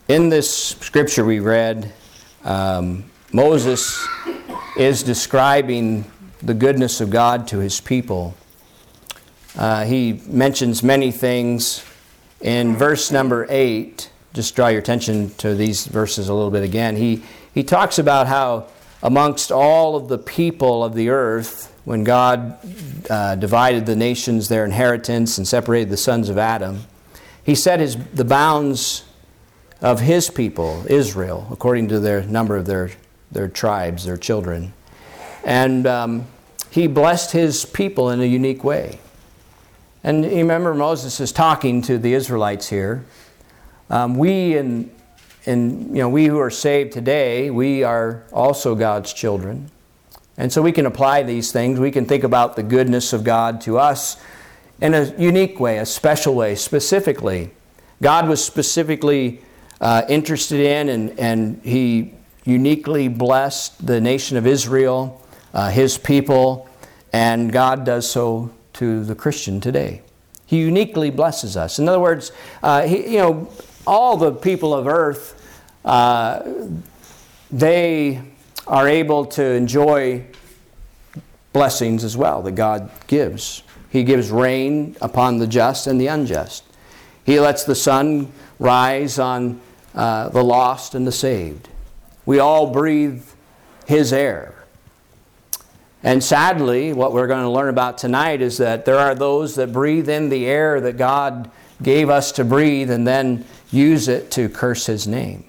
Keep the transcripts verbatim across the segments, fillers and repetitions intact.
In this scripture we read, um, Moses is describing the goodness of God to his people. Uh, he mentions many things. In verse number eight, just draw your attention to these verses a little bit again. He, he talks about how amongst all of the people of the earth, when God uh, divided the nations their inheritance and separated the sons of Adam, he set his, the bounds of his people, Israel, according to their number of their, their tribes, their children. And um, he blessed his people in a unique way. And you remember Moses is talking to the Israelites here. Um, we, in, in, you know, we who are saved today, we are also God's children. And so we can apply these things. We can think about the goodness of God to us in a unique way, a special way, specifically. God was specifically uh, interested in and, and He uniquely blessed the nation of Israel, uh, His people, and God does so to the Christian today. He uniquely blesses us. In other words, uh, he, you know, all the people of earth, uh, they are able to enjoy blessings as well that God gives. He gives rain upon the just and the unjust. He lets the sun rise on uh, the lost and the saved. We all breathe His air. And sadly, what we're going to learn about tonight is that there are those that breathe in the air that God gave us to breathe and then use it to curse His name.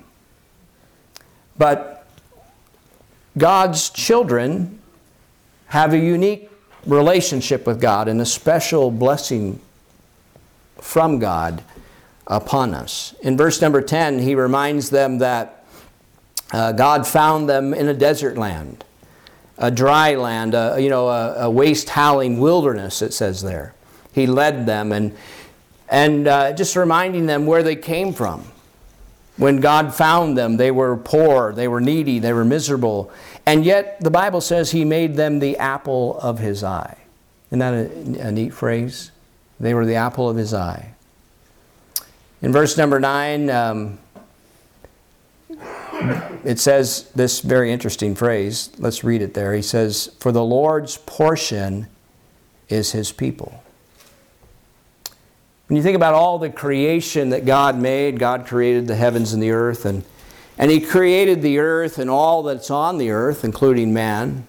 But God's children have a unique relationship with God and a special blessing from God upon us. In verse number ten, he reminds them that uh, God found them in a desert land, a dry land, a, you know, a, a waste-howling wilderness, it says there. He led them and, and uh, just reminding them where they came from. When God found them, they were poor, they were needy, they were miserable. And yet, the Bible says He made them the apple of His eye. Isn't that a, a neat phrase? They were the apple of His eye. In verse number nine, um, it says this very interesting phrase. Let's read it there. He says, "For the Lord's portion is His people." When you think about all the creation that God made, God created the heavens and the earth, and, and He created the earth and all that's on the earth, including man.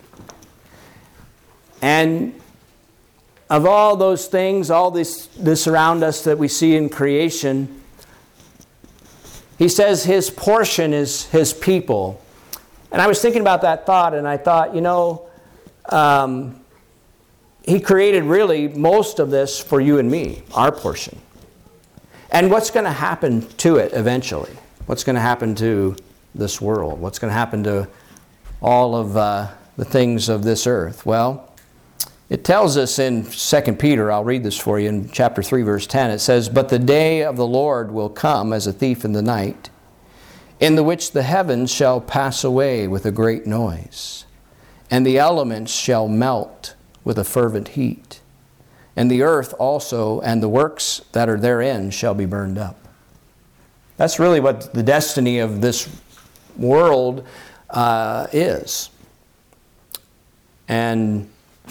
And of all those things, all this, this around us that we see in creation, He says His portion is His people. And I was thinking about that thought, and I thought, you know, um, He created really most of this for you and me, our portion. And what's going to happen to it eventually? What's going to happen to this world? What's going to happen to all of uh, the things of this earth? Well, it tells us in Second Peter, I'll read this for you, in chapter three, verse ten. It says, "But the day of the Lord will come as a thief in the night, in the which the heavens shall pass away with a great noise, and the elements shall melt with a fervent heat, and the earth also and the works that are therein shall be burned up." That's really what the destiny of this world uh, is. And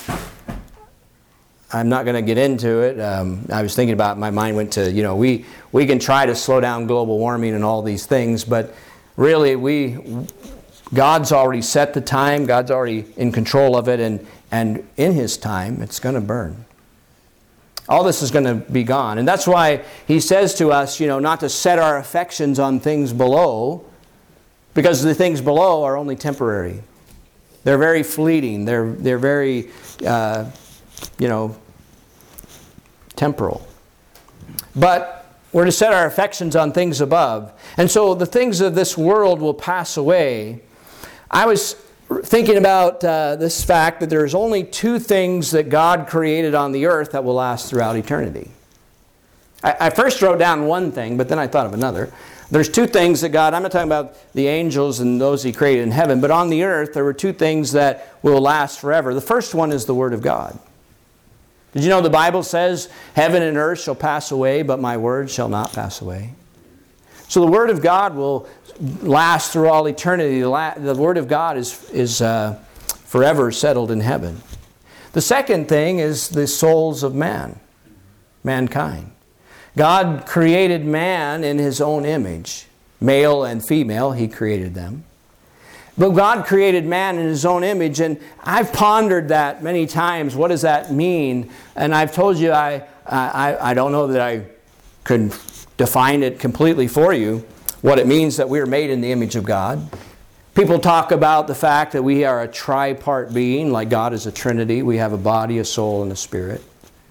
I'm not going to get into it. Um, I was thinking about, my mind went to, you know, we, we can try to slow down global warming and all these things, but really we, God's already set the time, God's already in control of it, and, and in His time, it's going to burn. All this is going to be gone. And that's why He says to us, you know, not to set our affections on things below, because the things below are only temporary. They're very fleeting. They're, they're very, uh, you know, temporal. But we're to set our affections on things above. And so the things of this world will pass away. I was thinking about uh, this fact that there's only two things that God created on the earth that will last throughout eternity. I, I first wrote down one thing, but then I thought of another. There's two things that God, I'm not talking about the angels and those He created in heaven, but on the earth there were two things that will last forever. The first one is the Word of God. Did you know the Bible says, "Heaven and earth shall pass away, but my word shall not pass away"? So the Word of God will last through all eternity. The Word of God is, is uh, forever settled in heaven. The second thing is the souls of man, mankind. God created man in His own image. Male and female, He created them. But God created man in His own image, and I've pondered that many times. What does that mean? And I've told you I, I, I don't know that I could define it completely for you, what it means that we are made in the image of God. People talk about the fact that we are a tripart being, like God is a trinity. We have a body, a soul, and a spirit.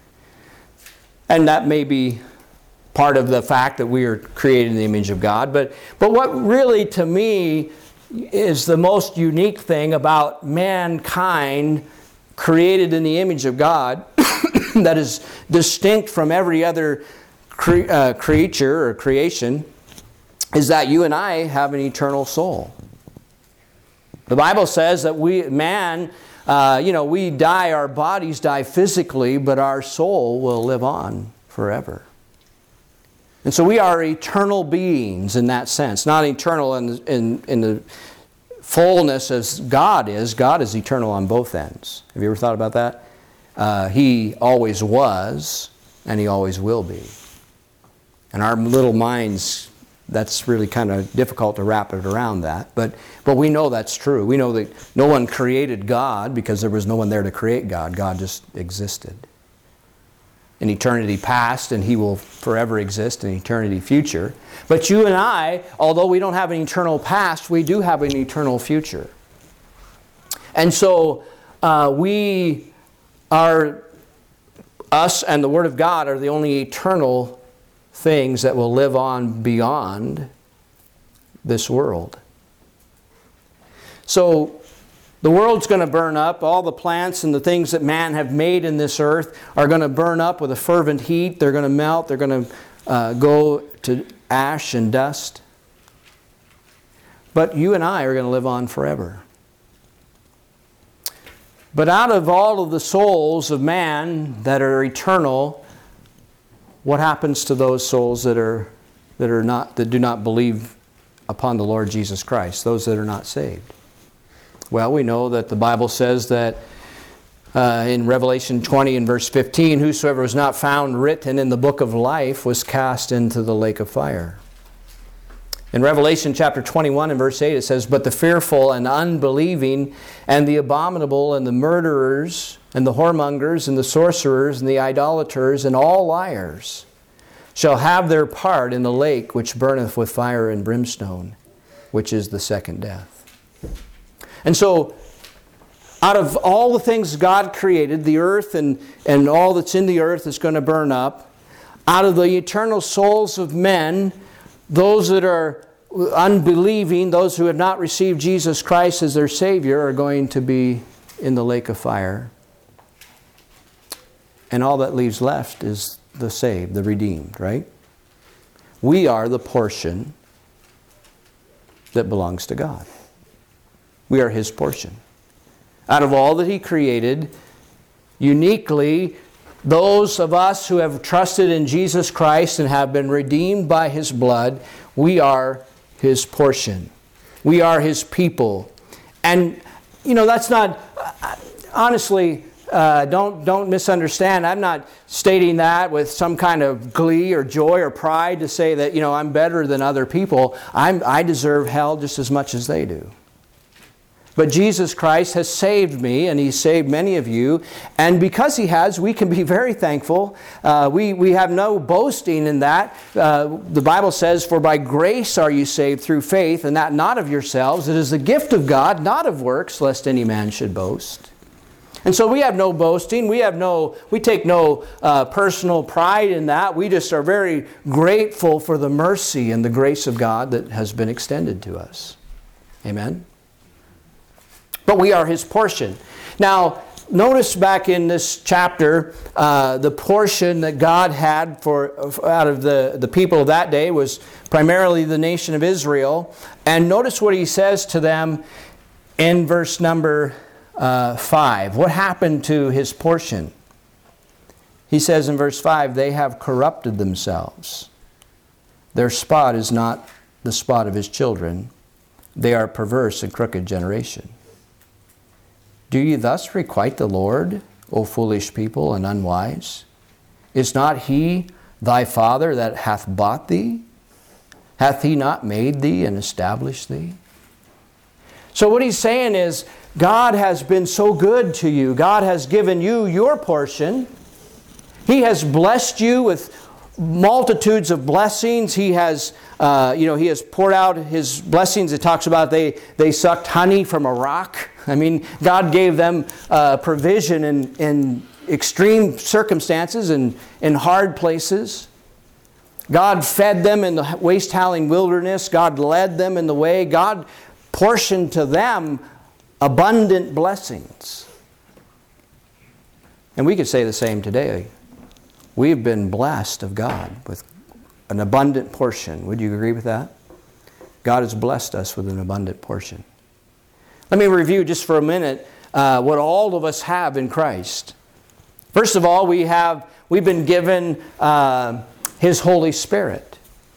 And that may be part of the fact that we are created in the image of God. But, but what really, to me, is the most unique thing about mankind created in the image of God that is distinct from every other cre- uh, creature or creation is that you and I have an eternal soul. The Bible says that we, man, uh, you know, we die, our bodies die physically, but our soul will live on forever. And so we are eternal beings in that sense. Not eternal in, in, in the fullness as God is. God is eternal on both ends. Have you ever thought about that? Uh, he always was, and He always will be. And our little minds, that's really kind of difficult to wrap it around that. But, but we know that's true. We know that no one created God because there was no one there to create God. God just existed. In eternity past, and He will forever exist in eternity future. But you and I, although we don't have an eternal past, we do have an eternal future. And so uh, we are, us and the Word of God are the only eternal things that will live on beyond this world. So the world's going to burn up. All the plants and the things that man have made in this earth are going to burn up with a fervent heat. They're going to melt. They're going to uh, go to ash and dust. But you and I are going to live on forever. But out of all of the souls of man that are eternal, what happens to those souls that are that are not that do not believe upon the Lord Jesus Christ, those that are not saved? Well, we know that the Bible says that uh, in Revelation twenty and verse fifteen, whosoever was not found written in the book of life was cast into the lake of fire. In Revelation chapter twenty-one and verse eight, it says, but the fearful and unbelieving and the abominable and the murderers and the whoremongers and the sorcerers and the idolaters and all liars shall have their part in the lake which burneth with fire and brimstone, which is the second death. And so, out of all the things God created, the earth and, and all that's in the earth is going to burn up. Out of the eternal souls of men, those that are unbelieving, those who have not received Jesus Christ as their Savior, are going to be in the lake of fire. And all that leaves left is the saved, the redeemed, right? We are the portion that belongs to God. We are His portion. Out of all that He created, uniquely, those of us who have trusted in Jesus Christ and have been redeemed by His blood, we are His portion. We are His people. And, you know, that's not, honestly, uh, don't, don't misunderstand. I'm not stating that with some kind of glee or joy or pride to say that, you know, I'm better than other people. I'm, I deserve hell just as much as they do. But Jesus Christ has saved me, and He's saved many of you. And because He has, we can be very thankful. Uh, we, we have no boasting in that. Uh, the Bible says, for by grace are you saved through faith, and that not of yourselves. It is the gift of God, not of works, lest any man should boast. And so we have no boasting. We have no, we take no uh, personal pride in that. We just are very grateful for the mercy and the grace of God that has been extended to us. Amen? But we are His portion. Now, notice back in this chapter, uh, the portion that God had for out of the, the people of that day was primarily the nation of Israel. And notice what He says to them in verse number uh, five. What happened to His portion? He says in verse five, they have corrupted themselves. Their spot is not the spot of his children. They are perverse and crooked generation. Do ye thus requite the Lord, O foolish people and unwise? Is not he thy father that hath bought thee? Hath he not made thee and established thee? So what he's saying is, God has been so good to you. God has given you your portion. He has blessed you with multitudes of blessings. He has, uh, you know, He has poured out His blessings. It talks about they, they sucked honey from a rock. I mean, God gave them uh, provision in, in extreme circumstances and in hard places. God fed them in the waste-howling wilderness. God led them in the way. God portioned to them abundant blessings. And we could say the same today. We've been blessed of God with an abundant portion. Would you agree with that? God has blessed us with an abundant portion. Let me review just for a minute uh, what all of us have in Christ. First of all, we have, we've been given uh, His Holy Spirit.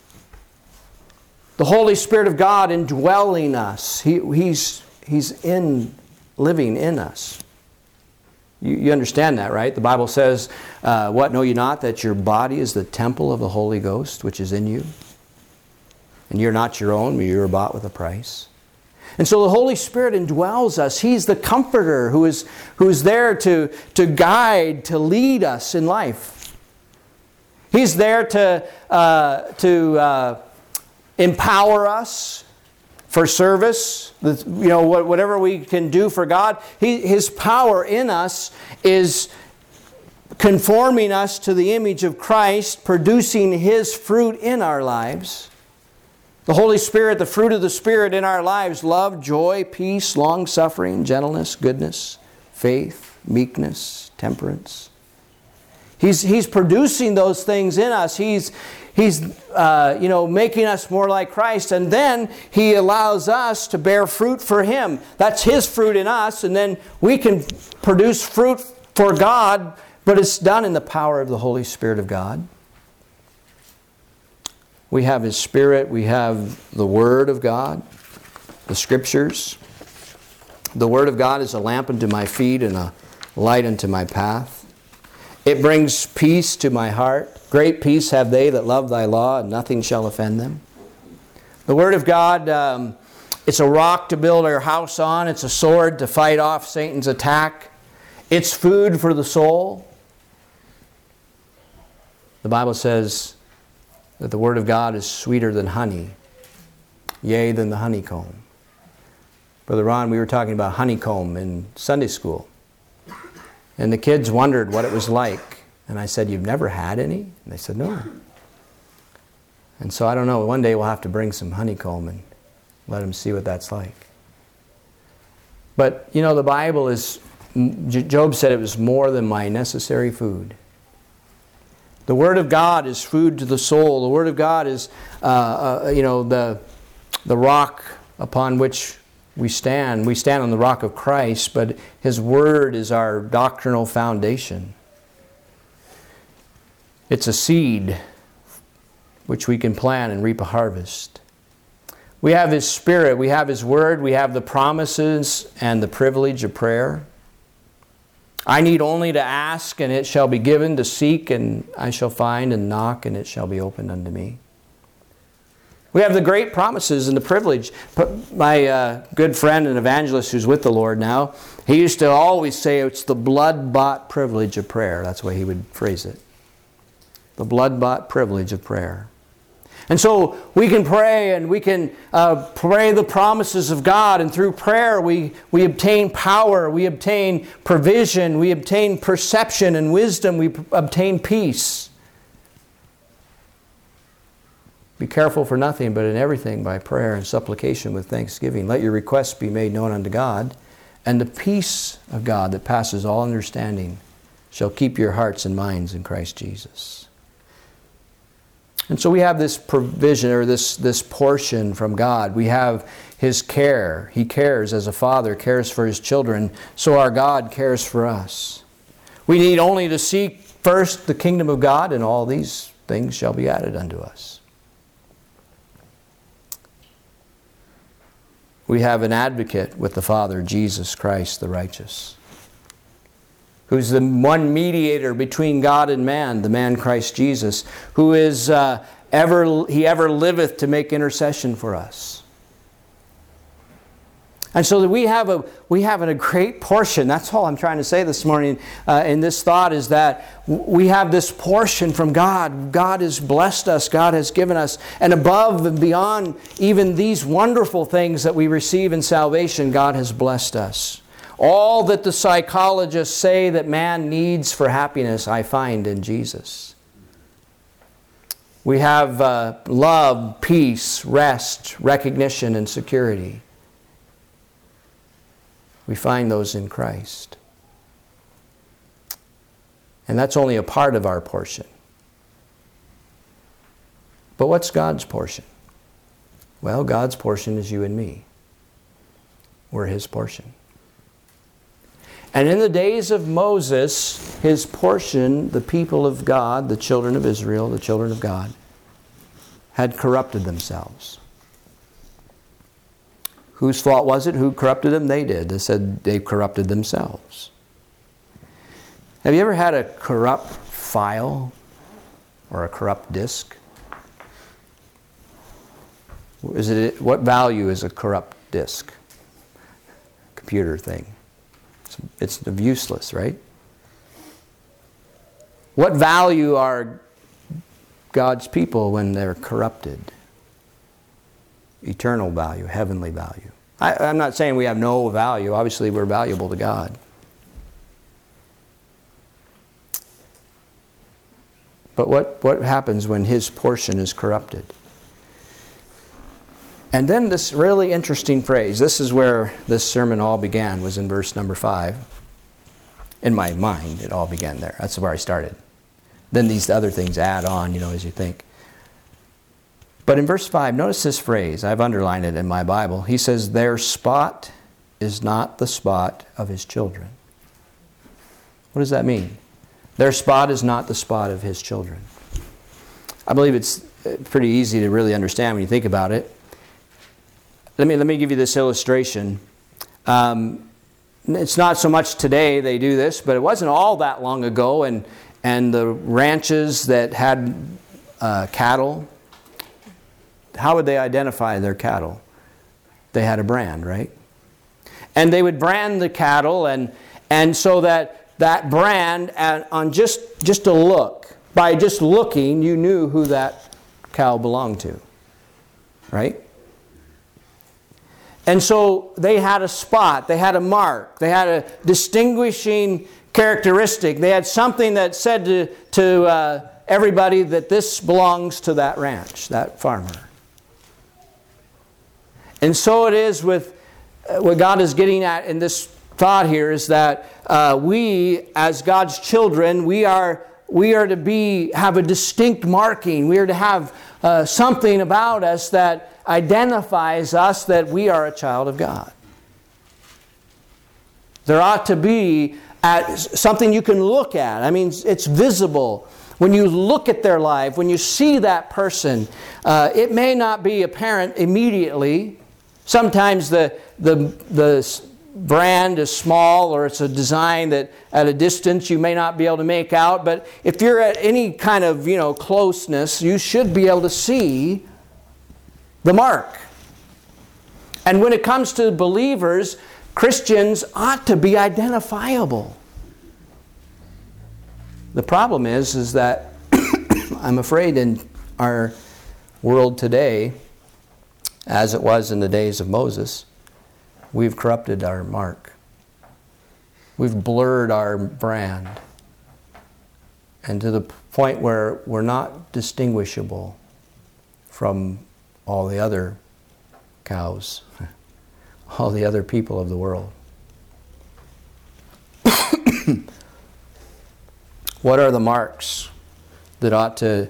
The Holy Spirit of God indwelling us. He, he's, he's in, living in us. You, you understand that, right? The Bible says, uh, what, know you not that your body is the temple of the Holy Ghost, which is in you? And you're not your own, but you were bought with a price. And so the Holy Spirit indwells us. He's the comforter who is, who is there to, to guide, to lead us in life. He's there to, uh, to uh, empower us for service. You know, whatever we can do for God. He, His power in us is conforming us to the image of Christ, producing His fruit in our lives. The Holy Spirit, the fruit of the Spirit in our lives, love, joy, peace, long-suffering, gentleness, goodness, faith, meekness, temperance. He's, he's producing those things in us. He's, he's uh, you know, making us more like Christ. And then He allows us to bear fruit for Him. That's His fruit in us. And then we can produce fruit for God, but it's done in the power of the Holy Spirit of God. We have His Spirit. We have the Word of God, the Scriptures. The Word of God is a lamp unto my feet and a light unto my path. It brings peace to my heart. Great peace have they that love Thy law, and nothing shall offend them. The Word of God, um, it's a rock to build our house on. It's a sword to fight off Satan's attack. It's food for the soul. The Bible says that the Word of God is sweeter than honey, yea, than the honeycomb. Brother Ron, we were talking about honeycomb in Sunday school. And the kids wondered what it was like. And I said, you've never had any? And they said, no. And so I don't know, one day we'll have to bring some honeycomb and let them see what that's like. But, you know, the Bible is, Job said it was more than my necessary food. The Word of God is food to the soul. The Word of God is, uh, uh, you know, the, the rock upon which we stand. We stand on the rock of Christ, but His Word is our doctrinal foundation. It's a seed which we can plant and reap a harvest. We have His Spirit. We have His Word. We have the promises and the privilege of prayer. I need only to ask, and it shall be given, to seek, and I shall find, and knock, and it shall be opened unto me. We have the great promises and the privilege. My uh, good friend and evangelist who's with the Lord now, he used to always say it's the blood-bought privilege of prayer. That's the way he would phrase it. The blood-bought privilege of prayer. And so we can pray and we can uh, pray the promises of God. And through prayer we, we obtain power, we obtain provision, we obtain perception and wisdom, we p- obtain peace. Be careful for nothing, but in everything by prayer and supplication with thanksgiving. Let your requests be made known unto God. And the peace of God that passes all understanding shall keep your hearts and minds in Christ Jesus. And so we have this provision, or this, this portion from God. We have His care. He cares as a father cares for his children, so our God cares for us. We need only to seek first the kingdom of God, and all these things shall be added unto us. We have an advocate with the Father, Jesus Christ the righteous, who's the one mediator between God and man, the man Christ Jesus, who is uh, ever, he ever liveth to make intercession for us. And so that we have a we have a great portion. That's all I'm trying to say this morning uh, in this thought, is that we have this portion from God. God has blessed us. God has given us. And above and beyond even these wonderful things that we receive in salvation, God has blessed us. All that the psychologists say that man needs for happiness, I find in Jesus. We have uh, love, peace, rest, recognition, and security. We find those in Christ. And that's only a part of our portion. But what's God's portion? Well, God's portion is you and me. We're His portion. And in the days of Moses, his portion, the people of God, the children of Israel, the children of God, had corrupted themselves. Whose fault was it? Who corrupted them? They did. They said they corrupted themselves. Have you ever had a corrupt file or a corrupt disk? Is it, what value is a corrupt disk? Computer thing. It's, it's useless, right? What value are God's people when they're corrupted? Eternal value, heavenly value. I, I'm not saying we have no value. Obviously, we're valuable to God. But what, what happens when His portion is corrupted? And then this really interesting phrase. This is where this sermon all began, was in verse number five. In my mind, it all began there. That's where I started. Then these other things add on, you know, as you think. But in verse five, notice this phrase. I've underlined it in my Bible. He says, their spot is not the spot of His children. What does that mean? Their spot is not the spot of His children. I believe it's pretty easy to really understand when you think about it. Let me, let me give you this illustration. Um, it's not so much today they do this, but it wasn't all that long ago. And, and the ranches that had uh, cattle, how would they identify their cattle? They had a brand, right? And they would brand the cattle, and and so that that brand, and on just just a look, by just looking, you knew who that cow belonged to, right? And so they had a spot, they had a mark, they had a distinguishing characteristic. They had something that said to to uh, everybody that this belongs to that ranch, that farmer. And so it is with uh, what God is getting at in this thought here, is that uh, we, as God's children, we are we are to be have a distinct marking. We are to have uh, something about us that identifies us that we are a child of God. There ought to be at something you can look at. I mean, it's visible. When you look at their life, when you see that person, uh, it may not be apparent immediately. Sometimes the, the, the brand is small, or it's a design that at a distance you may not be able to make out. But if you're at any kind of, you know, closeness, you should be able to see the mark. And when it comes to believers, Christians ought to be identifiable. The problem is, is that I'm afraid in our world today, as it was in the days of Moses, we've corrupted our mark. We've blurred our brand. And to the point where we're not distinguishable from all the other cows, all the other people of the world. What are the marks that ought to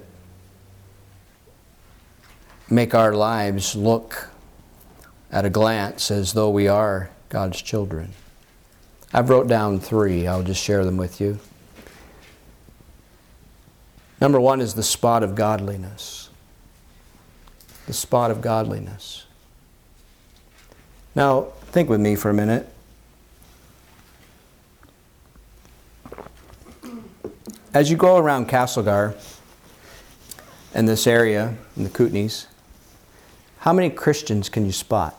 make our lives look at a glance as though we are God's children? I've wrote down three. I'll just share them with you. Number one is the spot of godliness. The spot of godliness. Now, think with me for a minute. As you go around Castlegar and this area, in the Kootenays, how many Christians can you spot?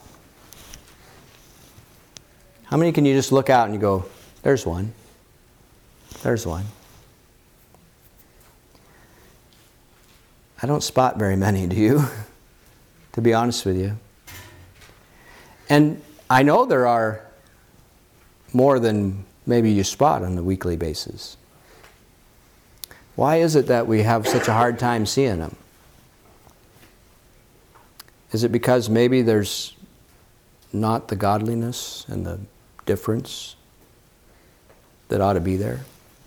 How many can you just look out and you go, there's one, there's one? I don't spot very many, do you? To be honest with you. And I know there are more than maybe you spot on a weekly basis. Why is it that we have such a hard time seeing them? Is it because maybe there's not the godliness and the difference that ought to be there?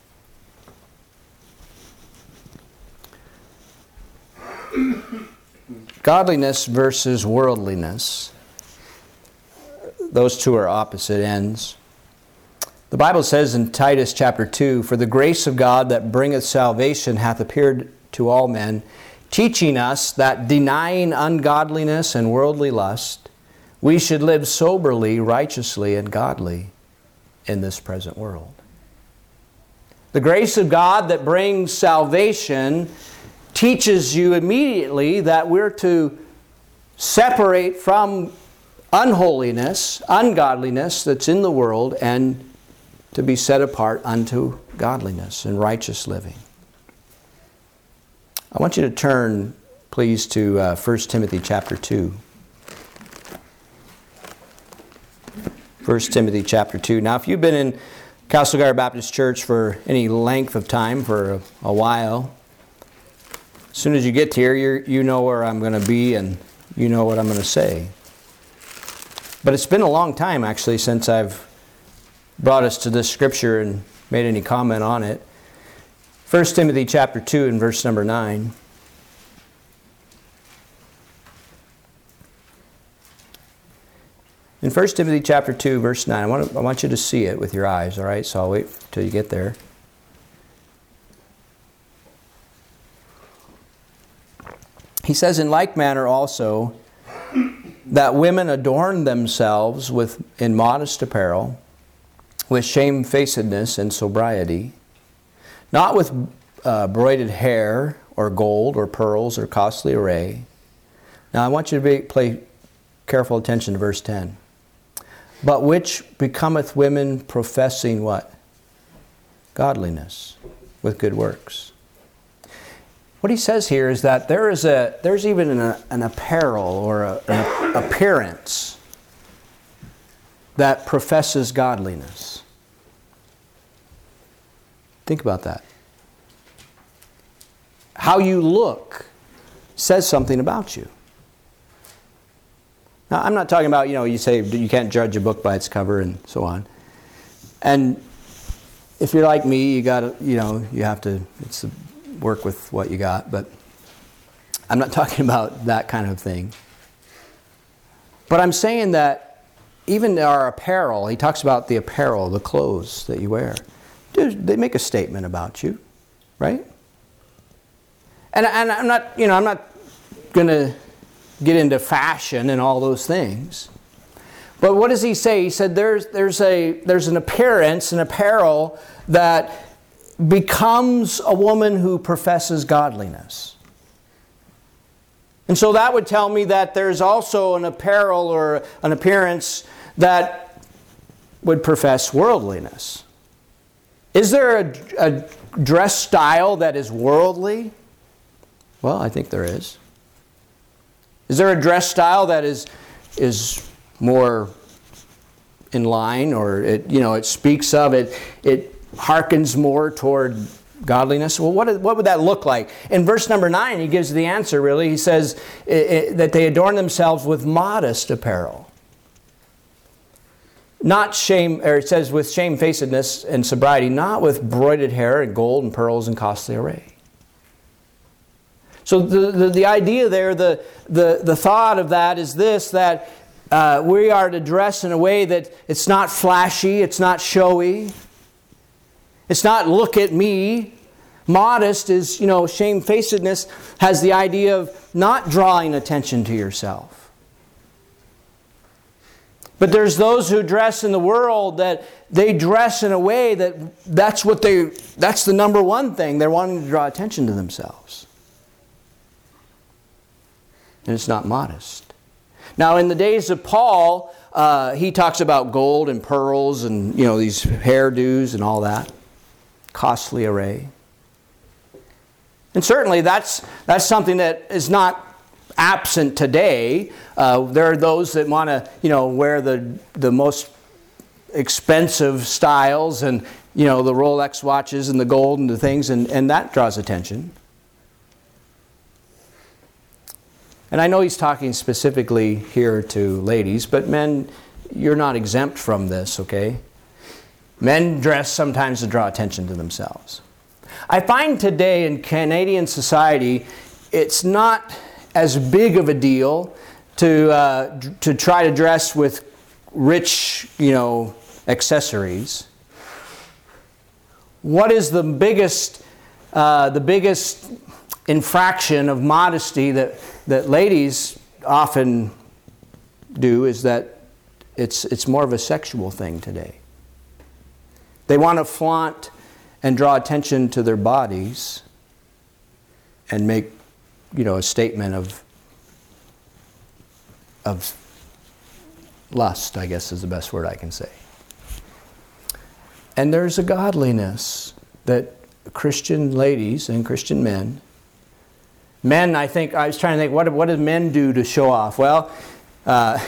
Godliness versus worldliness. Those two are opposite ends. The Bible says in Titus chapter two, "For the grace of God that bringeth salvation hath appeared to all men, teaching us that denying ungodliness and worldly lust, we should live soberly, righteously, and godly in this present world." The grace of God that brings salvation teaches you immediately that we're to separate from unholiness, ungodliness that's in the world, and to be set apart unto godliness and righteous living. I want you to turn, please, to uh, First Timothy chapter two. First Timothy chapter two. Now, if you've been in Castlegar Baptist Church for any length of time, for a, a while, as soon as you get here, you you know where I'm going to be and you know what I'm going to say. But it's been a long time, actually, since I've brought us to this scripture and made any comment on it. First Timothy chapter two and verse number nine. In First Timothy chapter two, verse nine, I want, to, I want you to see it with your eyes, all right? So I'll wait till you get there. He says, "In like manner also, that women adorn themselves with in modest apparel, with shamefacedness and sobriety, not with uh, broided hair or gold or pearls or costly array." Now I want you to be, pay careful attention to verse ten. "But which becometh women professing" what? Godliness with good works. What he says here is that there is a there's even an, an apparel or a, an appearance that professes godliness. Think about that. How you look says something about you. Now, I'm not talking about, you know, you say you can't judge a book by its cover and so on. And if you're like me, you got to, you know, you have to it's a, work with what you got. But I'm not talking about that kind of thing. But I'm saying that even our apparel, he talks about the apparel, the clothes that you wear. Dude, they make a statement about you, right? And, and I'm not, you know, I'm not going to get into fashion and all those things. But what does he say? He said there's there's a there's an appearance, an apparel that becomes a woman who professes godliness. And so that would tell me that there's also an apparel or an appearance that would profess worldliness. Is there a, a dress style that is worldly? Well, I think there is. Is there a dress style that is is more in line, or it you know it speaks of it it harkens more toward godliness? Well, what what would that look like? In verse number nine, he gives the answer. Really, he says it, it, that they adorn themselves with modest apparel. Not shame, or it says with shamefacedness and sobriety, not with broided hair and gold and pearls and costly array. So the, the, the idea there, the, the, the thought of that is this, that uh, we are to dress in a way that it's not flashy, it's not showy, it's not look at me. Modest is, you know, shamefacedness has the idea of not drawing attention to yourself. But there's those who dress in the world that they dress in a way that that's what they, that's the number one thing. They're wanting to draw attention to themselves. And it's not modest. Now, in the days of Paul, uh, he talks about gold and pearls and, you know, these hairdos and all that. Costly array. And certainly that's that's something that is not absent today. Uh, there are those that want to, you know, wear the the most expensive styles and, you know, the Rolex watches and the gold and the things, and, and that draws attention. And I know he's talking specifically here to ladies, but men, you're not exempt from this, okay? Men dress sometimes to draw attention to themselves. I find today in Canadian society, it's not as big of a deal to uh, to try to dress with rich, you know, accessories. What is the biggest uh, the biggest infraction of modesty that that ladies often do is that it's it's more of a sexual thing today. They want to flaunt and draw attention to their bodies and make, you know, a statement of of lust, I guess is the best word I can say. And there's a godliness that Christian ladies and Christian men, men, I think, I was trying to think, what, what do men do to show off? Well, uh,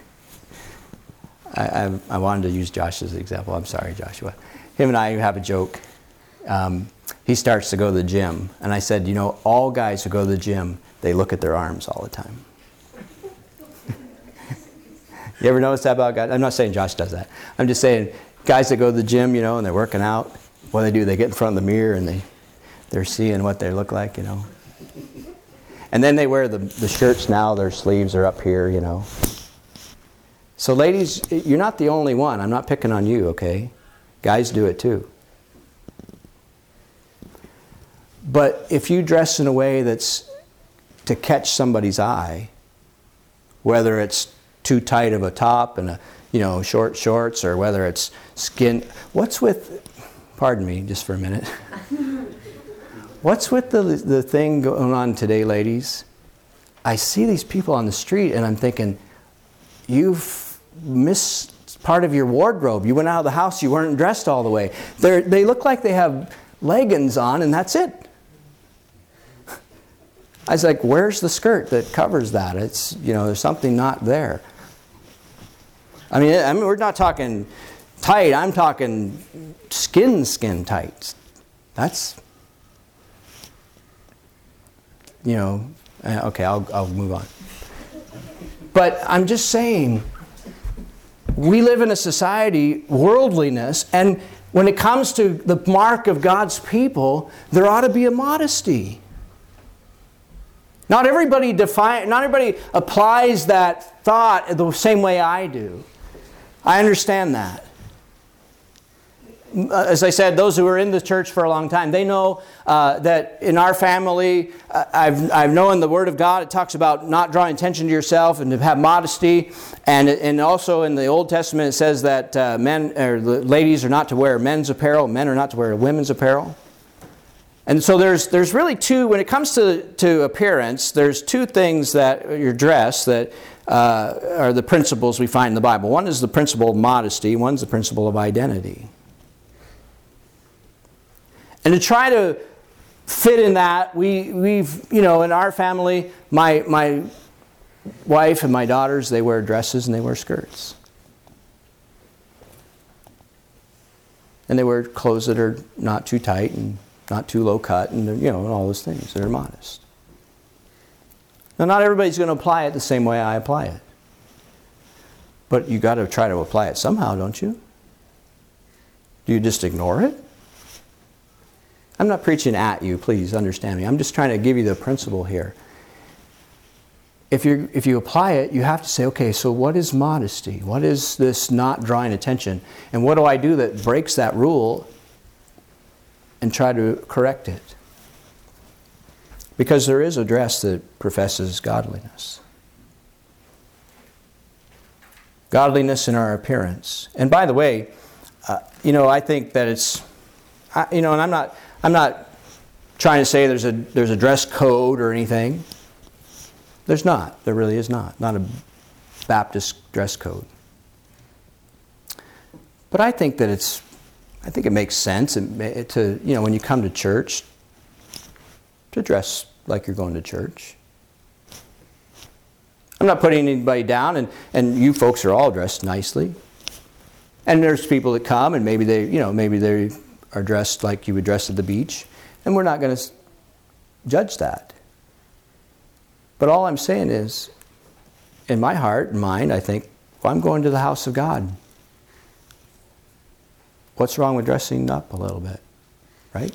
I, I, I wanted to use Josh as an example. I'm sorry, Joshua. Him and I have a joke. Um, he starts to go to the gym. And I said, you know, all guys who go to the gym, they look at their arms all the time. You ever notice that about guys? I'm not saying Josh does that. I'm just saying guys that go to the gym, you know, and they're working out, what do they do? They get in front of the mirror and they, they're seeing what they look like, you know. And then they wear the, the shirts now, their sleeves are up here, you know. So ladies, you're not the only one. I'm not picking on you, okay? Guys do it too. But if you dress in a way that's to catch somebody's eye, whether it's too tight of a top and a, you know, short shorts, or whether it's skin, what's with, pardon me just for a minute, what's with the the thing going on today, ladies? I see these people on the street and I'm thinking, you've missed part of your wardrobe. You went out of the house, you weren't dressed all the way. They they look like they have leggings on and that's it. I was like, where's the skirt that covers that? It's, you know, there's something not there. I mean, I mean, we're not talking tight. I'm talking skin, skin tight. That's, you know, okay, I'll, I'll move on. But I'm just saying, we live in a society, worldliness, and when it comes to the mark of God's people, there ought to be a modesty. Not everybody define, not everybody applies that thought the same way I do. I understand that. As I said, those who are in the church for a long time, they know uh, that in our family, uh, I've, I've known the Word of God. It talks about not drawing attention to yourself and to have modesty. And, and also in the Old Testament, it says that uh, men or the ladies are not to wear men's apparel, men are not to wear women's apparel. And so there's there's really two, when it comes to, to appearance, there's two things that your dress that uh, are the principles we find in the Bible. One is the principle of modesty, one's the principle of identity. And to try to fit in that, we, we've, you know, in our family, my, my wife and my daughters, they wear dresses and they wear skirts. And they wear clothes that are not too tight and not too low cut, and you know, and all those things that are modest. Now, not everybody's going to apply it the same way I apply it. But you got to try to apply it somehow, don't you? Do you just ignore it? I'm not preaching at you, please understand me. I'm just trying to give you the principle here. If you if you apply it, you have to say, okay, so what is modesty? What is this not drawing attention? And what do I do that breaks that rule and try to correct it? Because there is a dress that professes godliness. Godliness in our appearance. And by the way, uh, you know, I think that it's, I, you know, and I'm not, I'm not trying to say there's a there's a dress code or anything. There's not. There really is not. Not a Baptist dress code. But I think that it's, I think it makes sense to, you know, when you come to church, to dress like you're going to church. I'm not putting anybody down, and, and you folks are all dressed nicely. And there's people that come, and maybe they, you know, maybe they are dressed like you would dress at the beach, and we're not going to judge that. But all I'm saying is, in my heart and mind, I think, well, I'm going to the house of God. What's wrong with dressing up a little bit, right?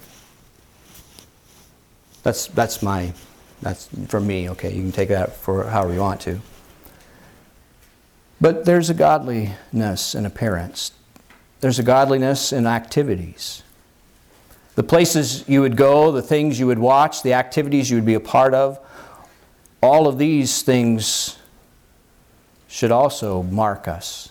That's that's my, that's for me, okay? You can take that for however you want to. But there's a godliness in appearance. There's a godliness in activities. The places you would go, the things you would watch, the activities you would be a part of, all of these things should also mark us.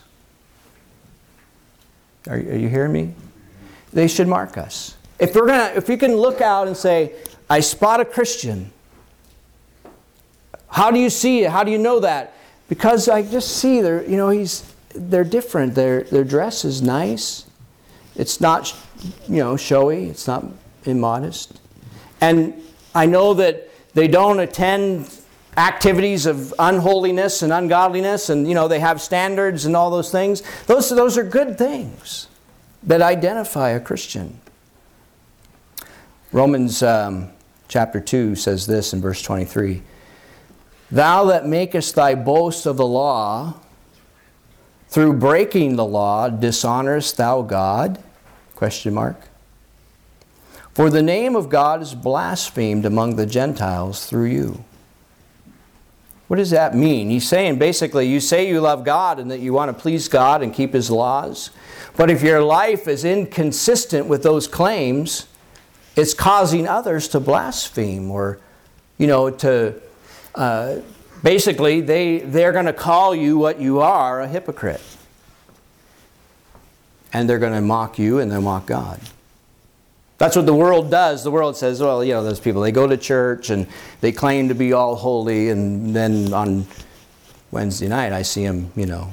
Are, are you hearing me? They should mark us. If we're gonna, if you can look out and say, I spot a Christian. How do you see it? How do you know that? Because I just see they're, you know, he's, they're different. Their their dress is nice. It's not, you know, showy. It's not immodest. And I know that they don't attend activities of unholiness and ungodliness, and you know they have standards and all those things. Those those are good things that identify a Christian. Romans um, chapter two says this in verse twenty-three: "Thou that makest thy boast of the law, through breaking the law, dishonorest thou God?" Question mark. "For the name of God is blasphemed among the Gentiles through you." What does that mean? He's saying basically, you say you love God and that you want to please God and keep His laws. But if your life is inconsistent with those claims, it's causing others to blaspheme, or, you know, to, uh, basically, they, they're going to call you what you are, a hypocrite. And they're going to mock you and they'll mock God. That's what the world does. The world says, well, you know, those people, they go to church and they claim to be all holy, and then on Wednesday night I see them, you know,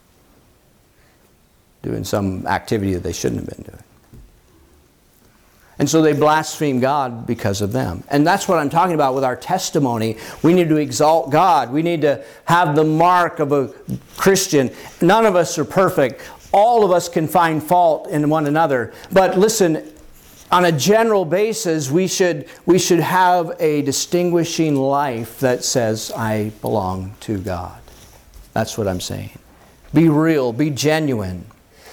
doing some activity that they shouldn't have been doing. And so they blaspheme God because of them. And that's what I'm talking about with our testimony. We need to exalt God. We need to have the mark of a Christian. None of us are perfect. All of us can find fault in one another. But listen, on a general basis, we should, we should have a distinguishing life that says, I belong to God. That's what I'm saying. Be real. Be genuine.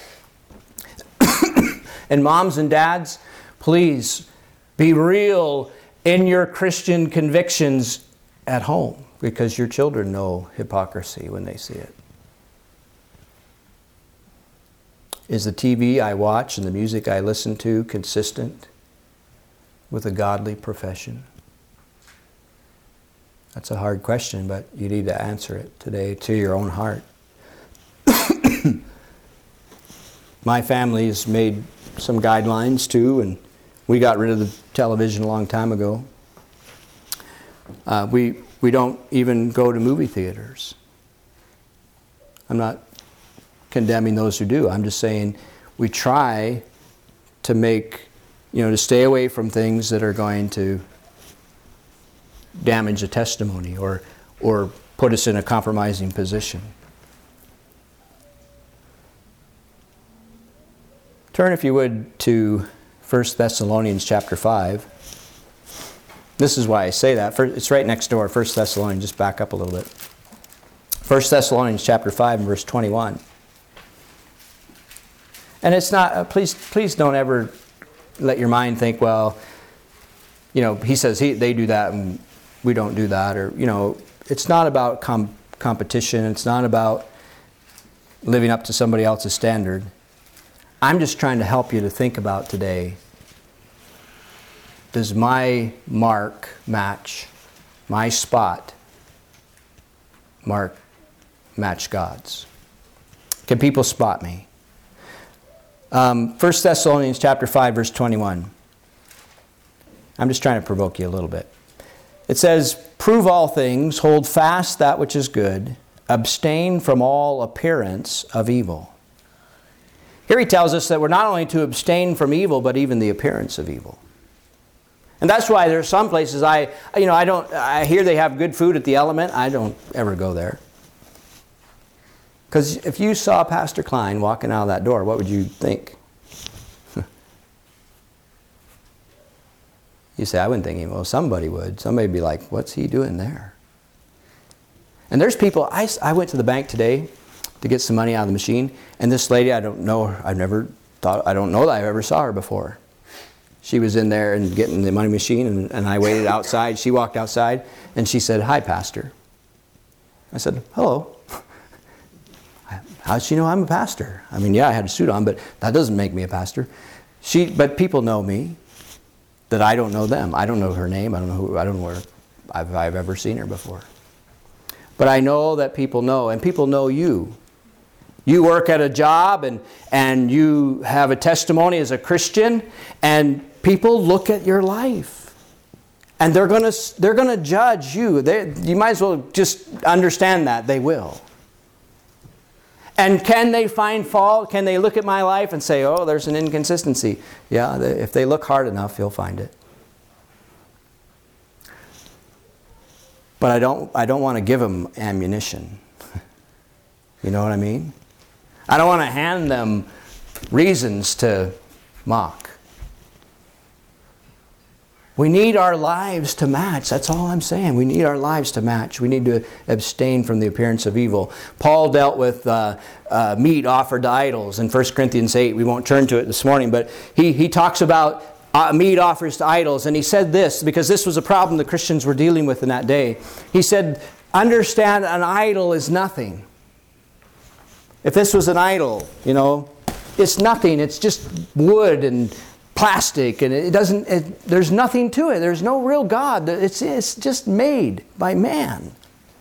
And moms and dads, please be real in your Christian convictions at home, because your children know hypocrisy when they see it. Is the T V I watch and the music I listen to consistent with a godly profession? That's a hard question, but you need to answer it today to your own heart. My family has made some guidelines too, and we got rid of the television a long time ago. Uh, we, we don't even go to movie theaters. I'm not condemning those who do. I'm just saying we try to make, you know, to stay away from things that are going to damage the testimony or, or put us in a compromising position. Turn, if you would, to First Thessalonians chapter five. This is why I say that. It's right next door, First Thessalonians. Just back up a little bit. First Thessalonians chapter five and verse twenty-one. And it's not, uh, please please don't ever let your mind think, well, you know, he says he, they do that and we don't do that. Or, you know, it's not about com- competition. It's not about living up to somebody else's standard. I'm just trying to help you to think about today, does my mark match, my spot mark match God's? Can people spot me? Um, First Thessalonians chapter five, verse twenty-one. I'm just trying to provoke you a little bit. It says, "Prove all things, hold fast that which is good, abstain from all appearance of evil." Here he tells us that we're not only to abstain from evil, but even the appearance of evil. And that's why there's some places I, you know, I don't, I hear they have good food at the Element. I don't ever go there. Because if you saw Pastor Klein walking out of that door, what would you think? You say, I wouldn't think, well, somebody would. Somebody would be like, what's he doing there? And there's people, I, I went to the bank today to get some money out of the machine, and this lady, I don't know, I've never thought, I don't know that I ever saw her before. She was in there and getting the money machine, and, and I waited outside. She walked outside, and she said, "Hi, Pastor." I said, "Hello." How does she know I'm a pastor? I mean, yeah, I had a suit on, but that doesn't make me a pastor. She, but people know me, that I don't know them. I don't know her name. I don't know who. I don't know where I've, I've ever seen her before. But I know that people know, and people know you. You work at a job, and and you have a testimony as a Christian, and people look at your life, and they're gonna they're gonna judge you. They, you might as well just understand that they will. And can they find fault? Can they look at my life and say, "Oh, there's an inconsistency"? Yeah, they, if they look hard enough, you'll find it. But I don't I don't want to give them ammunition. You know what I mean? I don't want to hand them reasons to mock. We need our lives to match. That's all I'm saying. We need our lives to match. We need to abstain from the appearance of evil. Paul dealt with uh, uh, meat offered to idols in First Corinthians eight. We won't turn to it this morning, but he, he talks about uh, meat offers to idols. And he said this, because this was a problem the Christians were dealing with in that day. He said, understand, an idol is nothing. If this was an idol, you know, it's nothing. It's just wood and plastic, and it doesn't. It, there's nothing to it. There's no real God. It's it's just made by man.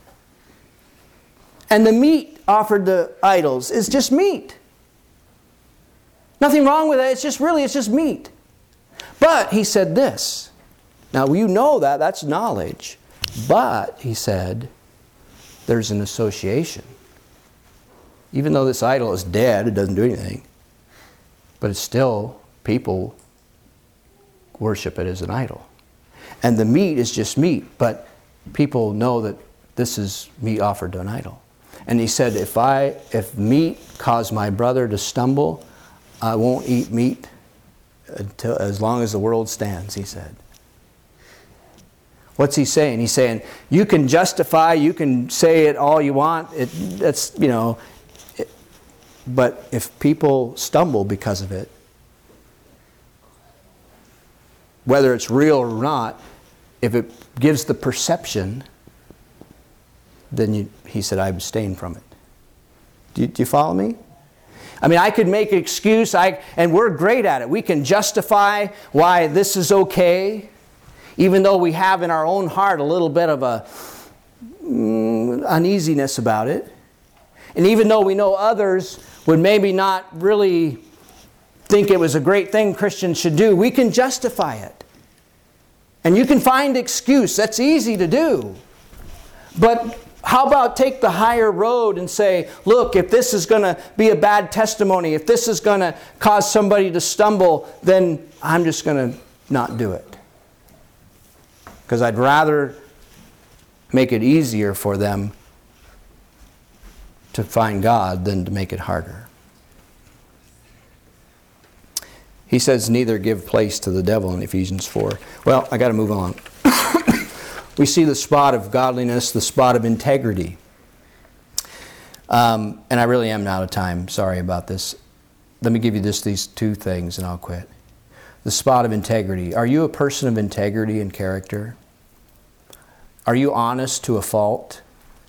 And the meat offered to idols is just meat. Nothing wrong with it. It's just really it's just meat. But he said this. Now you know that that's knowledge. But he said, there's an association. Even though this idol is dead, it doesn't do anything. But it's still, people worship it as an idol. And the meat is just meat, but people know that this is meat offered to an idol. And he said, if I, if meat caused my brother to stumble, I won't eat meat until, as long as the world stands, he said. What's he saying? He's saying, you can justify, you can say it all you want. It, that's, you know, it, but if people stumble because of it, whether it's real or not, if it gives the perception, then you, he said, I abstain from it. Do you, do you follow me? I mean, I could make an excuse, I, and we're great at it. We can justify why this is okay, even though we have in our own heart a little bit of a mm, uneasiness about it. And even though we know others would maybe not really think it was a great thing Christians should do, we can justify it. And you can find excuse. That's easy to do. But how about take the higher road and say, look, if this is going to be a bad testimony, if this is going to cause somebody to stumble, then I'm just going to not do it. Because I'd rather make it easier for them to find God than to make it harder. He says, neither give place to the devil in Ephesians four. Well, I got to move on. We see the spot of godliness, the spot of integrity. Um, and I really am out of time. Sorry about this. Let me give you just these two things and I'll quit. The spot of integrity. Are you a person of integrity and character? Are you honest to a fault?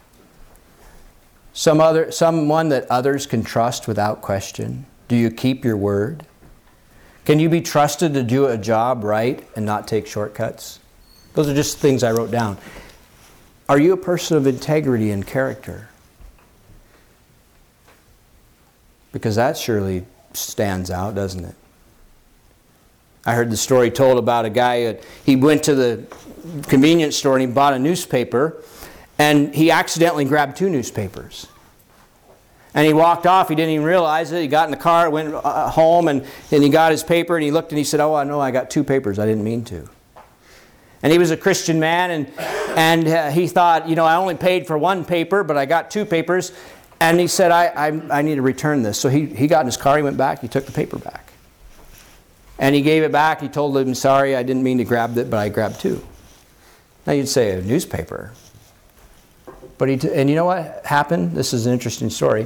Some other, someone that others can trust without question? Do you keep your word? Can you be trusted to do a job right and not take shortcuts? Those are just things I wrote down. Are you a person of integrity and character? Because that surely stands out, doesn't it? I heard the story told about a guy that he went to the convenience store and he bought a newspaper, and he accidentally grabbed two newspapers. And he walked off. He didn't even realize it. He got in the car, went uh, home, and, and he got his paper, and he looked and he said, "Oh, I know, I got two papers. I didn't mean to." And he was a Christian man, and, and uh, he thought, you know, I only paid for one paper, but I got two papers. And he said, I, I, I need to return this. So he, he got in his car, he went back, he took the paper back. And he gave it back. He told them, "Sorry, I didn't mean to grab it, but I grabbed two." Now you'd say a newspaper. But he t- and you know what happened? This is an interesting story.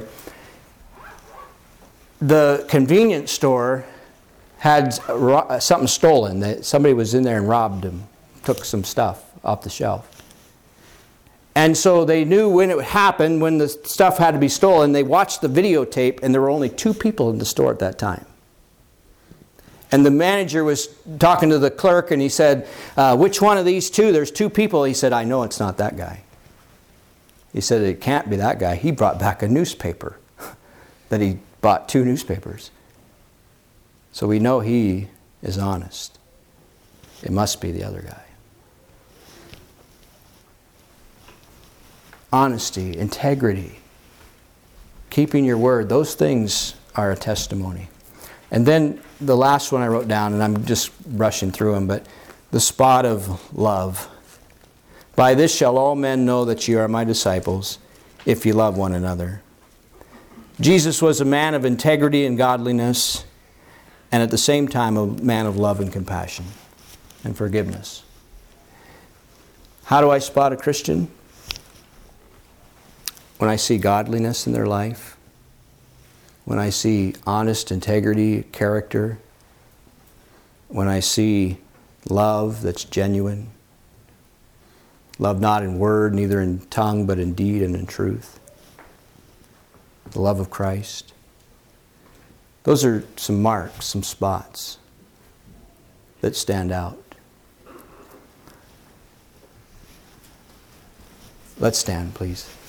The convenience store had ro- something stolen. That somebody was in there and robbed him, took some stuff off the shelf. And so they knew when it would happen, when the stuff had to be stolen. They watched the videotape, and there were only two people in the store at that time. And the manager was talking to the clerk, and he said, uh, "Which one of these two? There's two people." He said, "I know it's not that guy." He said, "It can't be that guy. He brought back a newspaper." That he bought two newspapers. So we know he is honest. It must be the other guy. Honesty, integrity, keeping your word, those things are a testimony. And then the last one I wrote down, and I'm just rushing through them, but the spot of love. "By this shall all men know that you are my disciples, if you love one another." Jesus was a man of integrity and godliness, and at the same time a man of love and compassion and forgiveness. How do I spot a Christian? When I see godliness in their life, when I see honest integrity, character, when I see love that's genuine, love not in word, neither in tongue, but in deed and in truth, the love of Christ. Those are some marks, some spots that stand out. Let's stand, please.